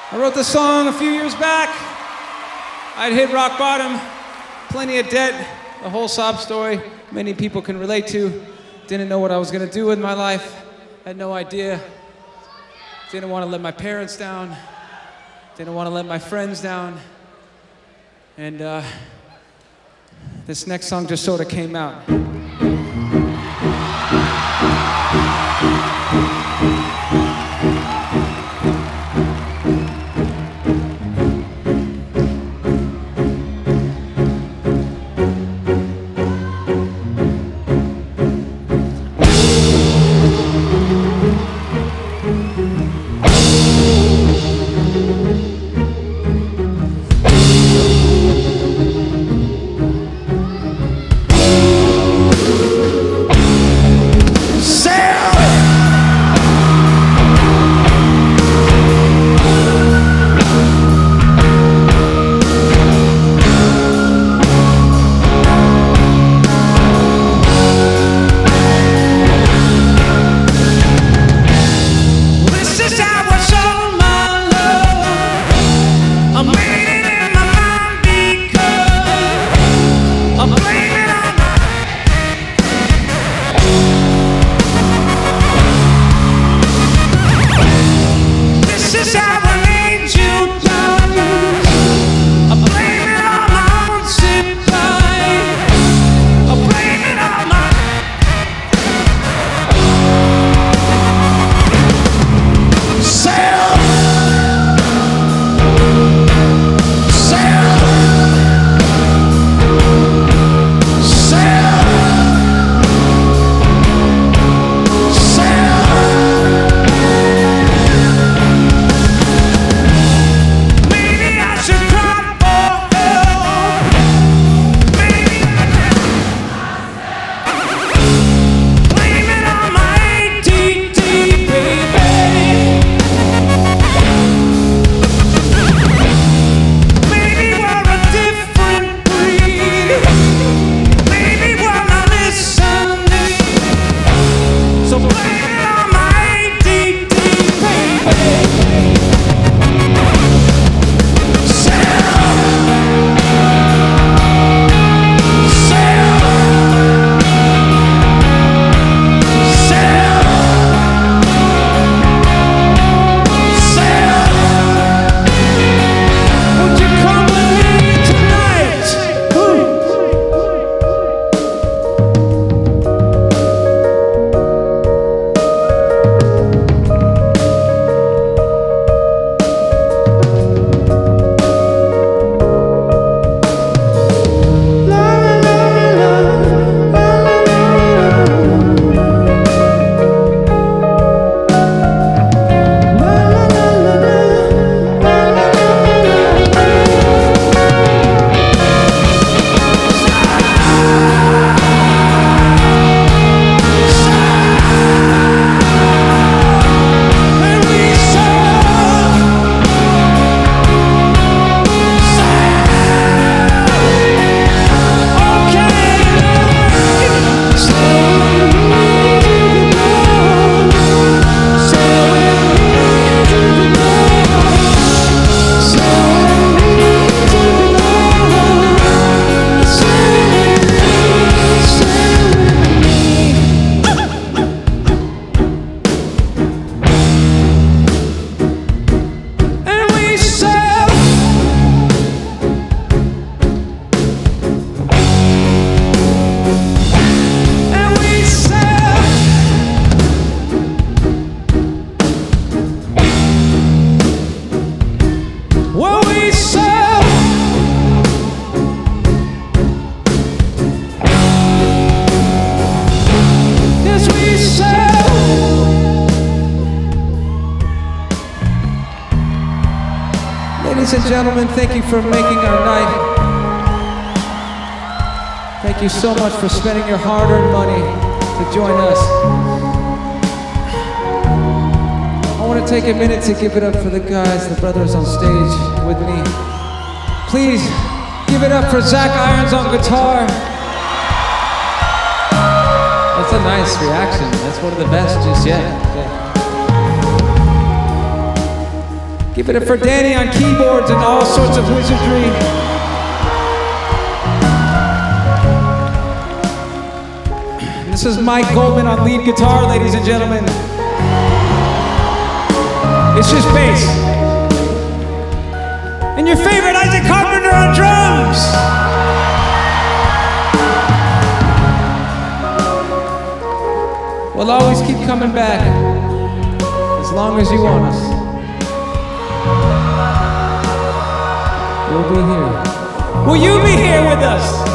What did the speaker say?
I wrote this song a few years back. I'd hit rock bottom, plenty of debt, the whole sob story many people can relate to. Didn't know what I was gonna do with my life, had no idea. Didn't want to let my parents down, didn't want to let my friends down. And this next song just sort of came out. Ladies and gentlemen, thank you for making our night. Thank you so much for spending your hard-earned money to join us. I want to take a minute to give it up for the guys, the brothers on stage with me. Please give it up for Zach Irons on guitar. That's a nice reaction. That's one of the best just yet. Okay. Give it up for Danny on keyboards and all sorts of wizardry. This is Mike Goldman on lead guitar, ladies and gentlemen. It's just bass. And your favorite Isaac Carpenter on drums. We'll always keep coming back as long as you want us. We'll be here. Will you be here with us?